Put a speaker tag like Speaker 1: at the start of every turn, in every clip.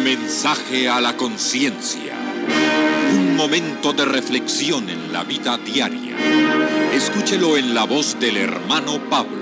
Speaker 1: Mensaje a la conciencia. Un momento de reflexión en la vida diaria. Escúchelo en la voz del hermano Pablo.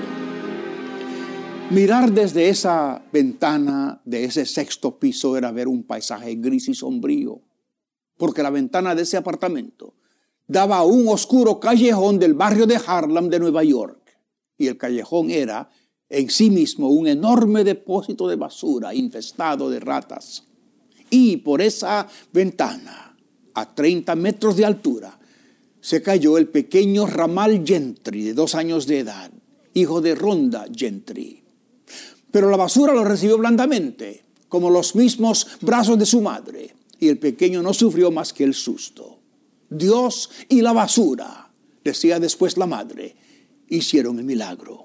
Speaker 2: Mirar desde esa ventana de ese sexto piso era ver un paisaje gris y sombrío, porque la ventana de ese apartamento daba a un oscuro callejón del barrio de Harlem de Nueva York. Y el callejón era en sí mismo un enorme depósito de basura infestado de ratas. Y por esa ventana, a 30 metros de altura, se cayó el pequeño Ramal Gentry, de 2 años de edad, hijo de Rhonda Gentry. Pero la basura lo recibió blandamente, como los mismos brazos de su madre, y el pequeño no sufrió más que el susto. Dios y la basura, decía después la madre, hicieron el milagro.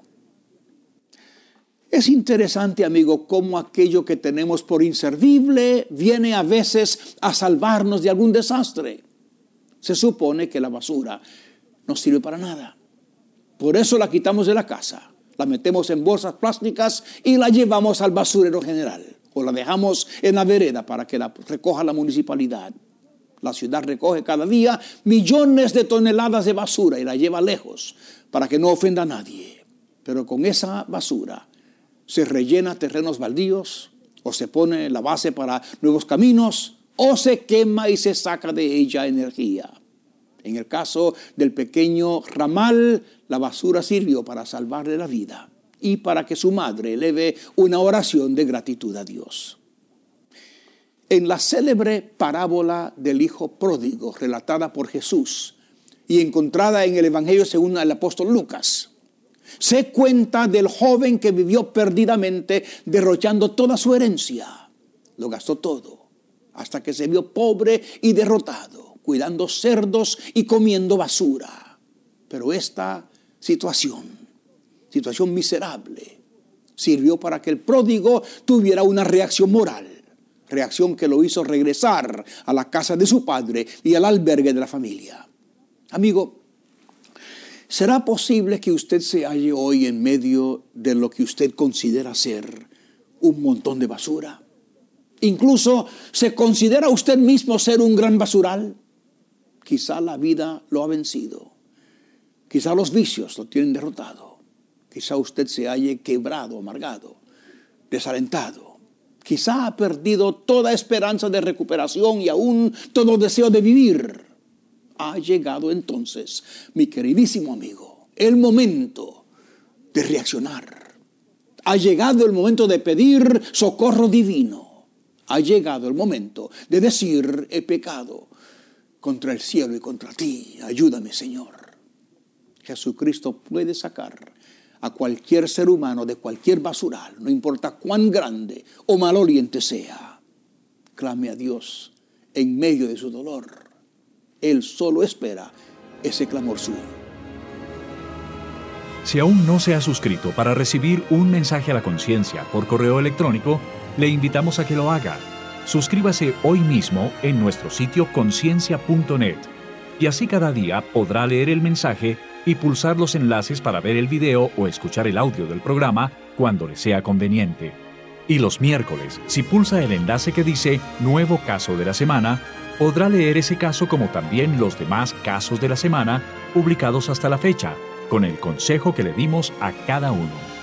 Speaker 2: Es interesante, amigo, cómo aquello que tenemos por inservible viene a veces a salvarnos de algún desastre. Se supone que la basura no sirve para nada. Por eso la quitamos de la casa, la metemos en bolsas plásticas y la llevamos al basurero general. O la dejamos en la vereda para que la recoja la municipalidad. La ciudad recoge cada día millones de toneladas de basura y la lleva lejos para que no ofenda a nadie. Pero con esa basura se rellena terrenos baldíos, o se pone la base para nuevos caminos, o se quema y se saca de ella energía. En el caso del pequeño Ramal, la basura sirvió para salvarle la vida y para que su madre eleve una oración de gratitud a Dios. En la célebre parábola del hijo pródigo, relatada por Jesús y encontrada en el Evangelio según el apóstol Lucas, se cuenta del joven que vivió perdidamente derrochando toda su herencia. Lo gastó todo hasta que se vio pobre y derrotado, cuidando cerdos y comiendo basura. Pero esta situación miserable, sirvió para que el pródigo tuviera una reacción moral. Reacción que lo hizo regresar a la casa de su padre y al albergue de la familia. Amigo, ¿será posible que usted se halle hoy en medio de lo que usted considera ser un montón de basura? Incluso, ¿se considera usted mismo ser un gran basural? Quizá la vida lo ha vencido. Quizá los vicios lo tienen derrotado. Quizá usted se halle quebrado, amargado, desalentado. Quizá ha perdido toda esperanza de recuperación y aún todo deseo de vivir. Ha llegado entonces, mi queridísimo amigo, el momento de reaccionar. Ha llegado el momento de pedir socorro divino. Ha llegado el momento de decir: he pecado contra el cielo y contra ti. Ayúdame, Señor. Jesucristo puede sacar a cualquier ser humano de cualquier basural, no importa cuán grande o maloliente sea. Clame a Dios en medio de su dolor. Él solo espera ese clamor suyo.
Speaker 3: Si aún no se ha suscrito para recibir un mensaje a la conciencia por correo electrónico, le invitamos a que lo haga. Suscríbase hoy mismo en nuestro sitio conciencia.net y así cada día podrá leer el mensaje y pulsar los enlaces para ver el video o escuchar el audio del programa cuando le sea conveniente. Y los miércoles, si pulsa el enlace que dice Nuevo Caso de la Semana, podrá leer ese caso como también los demás casos de la semana publicados hasta la fecha, con el consejo que le dimos a cada uno.